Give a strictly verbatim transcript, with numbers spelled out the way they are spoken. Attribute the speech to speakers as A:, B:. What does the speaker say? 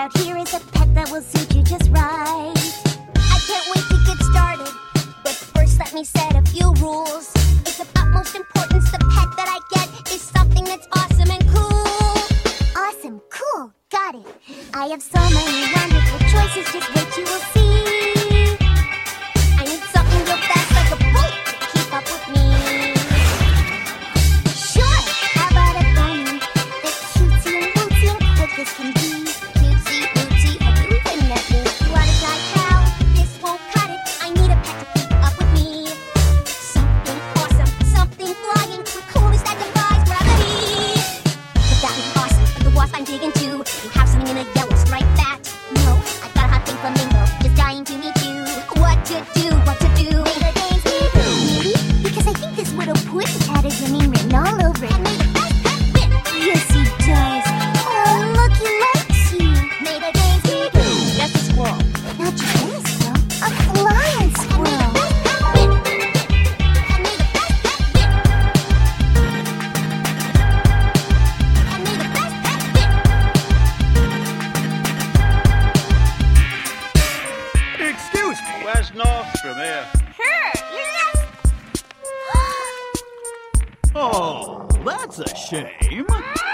A: out here is a pet that will suit you just right. I can't wait to get started, but first let me set a few rules. It's of utmost importance the pet that I get is something that's awesome and cool. Awesome, cool, got it. I have so many wonderful choices, just wait you will see. I need something real fast like a bullet to keep up with me. Sure, how about a bunny that's cutesy and wootsy and quick as can be? Cutesy, wootsy, have you even met me? What is I cow? This won't cut it. I need a pet to keep up with me. Something awesome, something flying, the coolest that defies gravity. But that would be awesome, but the wasp I'm digging to, you have something in a yellow striped bat. No, I got a hot pink flamingo, just dying to meet you. What to do, what to do? May the days be good. Maybe, because I think this little pussy cat has your name written all over it. And may the best pet win. Yes, he does. Oh, look, he likes you. May the days be good. That's a squirrel. Not just any squirrel, a flying squirrel. And may the best pet win. And may the best pet win.
B: Excuse me, where's North from here?
A: Sure, yes.
B: Oh, that's a shame.